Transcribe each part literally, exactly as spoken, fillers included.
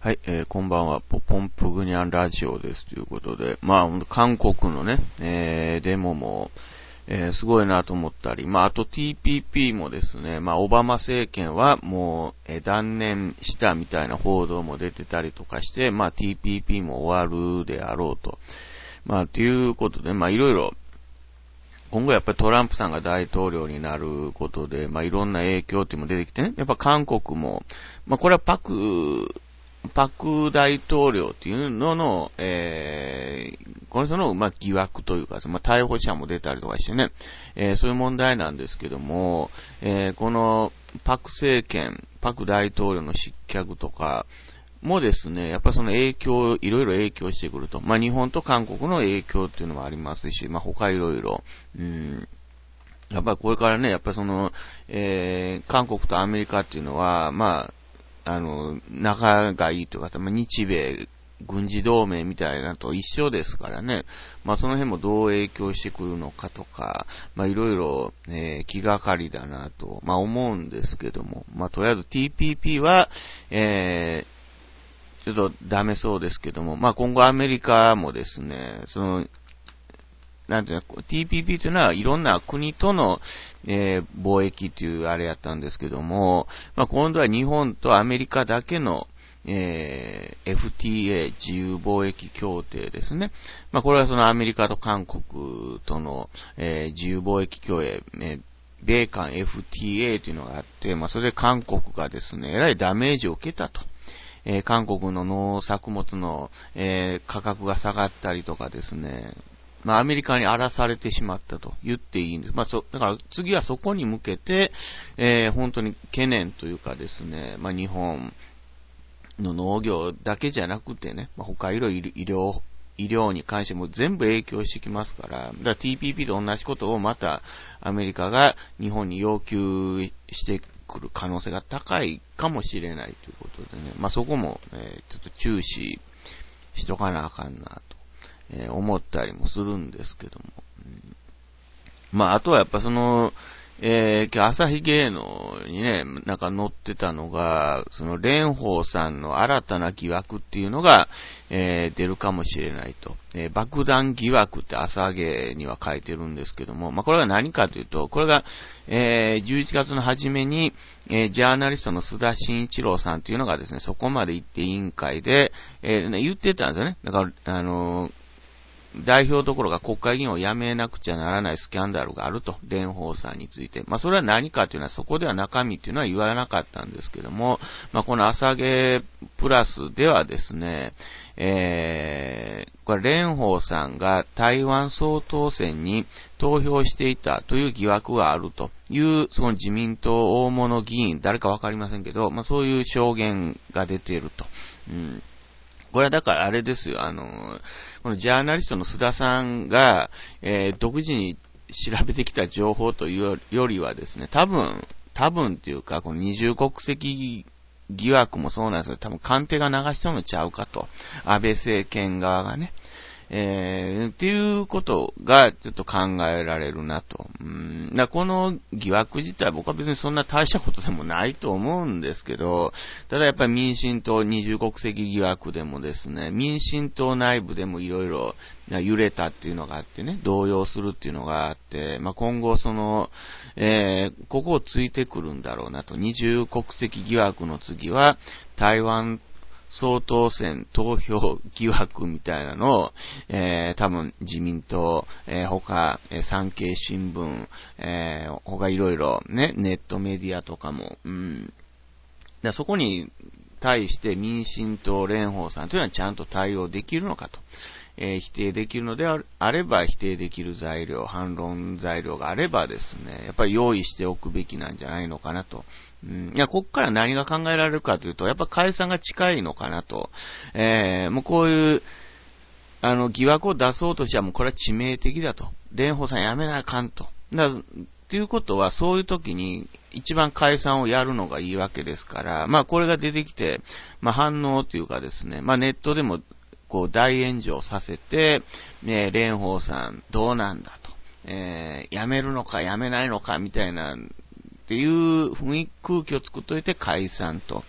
はい、えー、こんばんは、ポポンプグニャンラジオですということで、まあ、韓国のね、えー、デモも、えー、すごいなと思ったり、まあ、あと ティーピーピー もですね、まあ、オバマ政権はもう、えー、断念したみたいな報道も出てたりとかして、まあ、ティーピーピー も終わるであろうと。まあ、ということで、まあ、いろいろ、今後やっぱりトランプさんが大統領になることで、まあ、いろんな影響っていうのも出てきてね、やっぱ韓国も、まあ、これはパク、パク大統領っていうのの、えー、この人の、まあ、疑惑というか、まあ、逮捕者も出たりとかしてね、えー、そういう問題なんですけども、えー、このパク政権、パク大統領の失脚とかもですね、やっぱりその影響、いろいろ影響してくると。まあ、日本と韓国の影響っていうのもありますし、まあ、他いろいろ、うん、やっぱりこれからね、やっぱりその、えー、韓国とアメリカっていうのは、まあ、あの、仲がいいというか、まあ、日米軍事同盟みたいなのと一緒ですからね。まあ、その辺もどう影響してくるのかとか、まあ、いろいろ、えー、気がかりだなと、まあ、思うんですけども。まあ、とりあえず ティーピーピー は、えー、ちょっとダメそうですけども、まあ、今後アメリカもですね、その、なんていうの、ティーピーピー というのはいろんな国との、えー、貿易というあれやったんですけども、まあ、今度は日本とアメリカだけの、えー、エフティーエー 自由貿易協定ですね。まあ、これはそのアメリカと韓国との、えー、自由貿易協定、えー米韓 エフティーエー というのがあって、まあ、それで韓国がですね、えらいダメージを受けたと。えー、韓国の農作物の、えー、価格が下がったりとかですね、まあ、アメリカに荒らされてしまったと言っていいんです。まあ、そ、だから次はそこに向けて、えー、本当に懸念というかですね、まあ、日本の農業だけじゃなくてね、まあ、他いろいろ医療、医療に関しても全部影響してきますから、だから ティーピーピー と同じことをまたアメリカが日本に要求してくる可能性が高いかもしれないということでね、まあ、そこも、えー、ちょっと注視しとかなあかんなと。えー、思ったりもするんですけども。うん、まあ、あとはやっぱその、えー、朝日芸能にね、なんか載ってたのが、その蓮舫さんの新たな疑惑っていうのが、えー、出るかもしれないと。えー、爆弾疑惑って朝芸には書いてるんですけども、まあ、これが何かというと、これが、えー、じゅういちがつの初めに、えー、ジャーナリストの須田慎一郎さんっていうのがですね、そこまで行って委員会で、えー、言ってたんですよね。だから、あのー、代表どころが国会議員を辞めなくちゃならないスキャンダルがあると、蓮舫さんについて。まあ、それは何かというのは、そこでは中身というのは言わなかったんですけども、まあ、この朝芸プラスではですね、えー、これ蓮舫さんが台湾総統選に投票していたという疑惑があるという、その自民党大物議員、誰かわかりませんけど、まあ、そういう証言が出ていると。うんこれはだからあれですよ、あの、このジャーナリストの須田さんが、えー、独自に調べてきた情報というよりはですね、多分、多分っていうか、この二重国籍疑惑もそうなんですけど、多分官邸が流したのちゃうかと。安倍政権側がね。えー、っていうことがちょっと考えられるなと。うん、だこの疑惑自体僕は別にそんな大したことでもないと思うんですけど、ただやっぱり民進党二重国籍疑惑でもですね、民進党内部でもいろいろ揺れたっていうのがあってね、動揺するっていうのがあって、まあ、今後その、えー、ここをついてくるんだろうなと。二重国籍疑惑の次は台湾総統選投票疑惑みたいなのを、えー、多分自民党、えー、他、えー、産経新聞、えー、他いろいろね、ネットメディアとかも、うん。だそこに対して民進党蓮舫さんというのはちゃんと対応できるのかと。えー、否定できるのであれば否定できる材料、反論材料があればですね、やっぱり用意しておくべきなんじゃないのかなと。うん、いや、ここから何が考えられるかというと、やっぱ解散が近いのかなと。えー、もうこういう、あの、疑惑を出そうとしてはもうこれは致命的だと。蓮舫さんやめなあかんと。だということは、そういう時に一番解散をやるのがいいわけですから、まあこれが出てきて、まあ反応というかですね、まあネットでもこう大炎上させて、ね、蓮舫さんどうなんだと、えー、辞めるのか辞めないのかみたいなっていう雰囲気空気を作っといて解散と、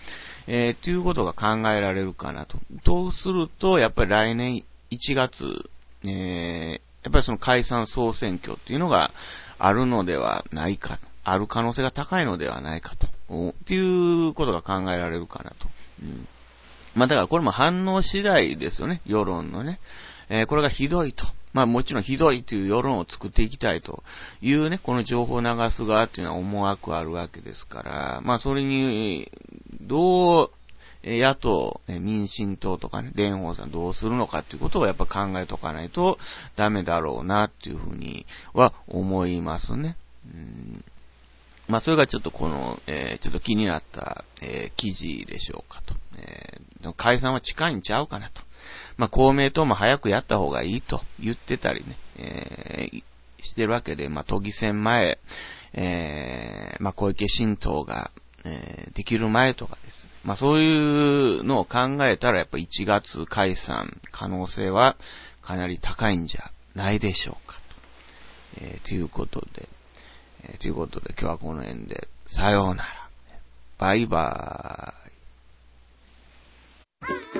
えー、ということが考えられるかなと。とすると、やっぱり来年いちがつ、えー、やっぱりその解散総選挙っていうのがあるのではないか、ある可能性が高いのではないかと、っていうことが考えられるかなと。うん、まあだからこれも反応次第ですよね、世論のね。えー、これがひどいと。まあもちろんひどいという世論を作っていきたいというね、この情報を流す側っていうのは思惑あるわけですから、まあそれに、どう、野党、民進党とかね、蓮舫さんどうするのかっていうことをやっぱ考えとかないとダメだろうなっていうふうには思いますね。うん、まあそれがちょっとこの、えー、ちょっと気になった、えー、記事でしょうかと、えー。解散は近いんちゃうかなと。まあ公明党も早くやった方がいいと言ってたりね、えー、してるわけで、まあ都議選前、えー、まあ小池新党が、えー、できる前とかですね。まあそういうのを考えたらやっぱいちがつ解散可能性はかなり高いんじゃないでしょうかと。えー、ということで、えー、ということで今日はこの辺でさようなら。バイバーイ。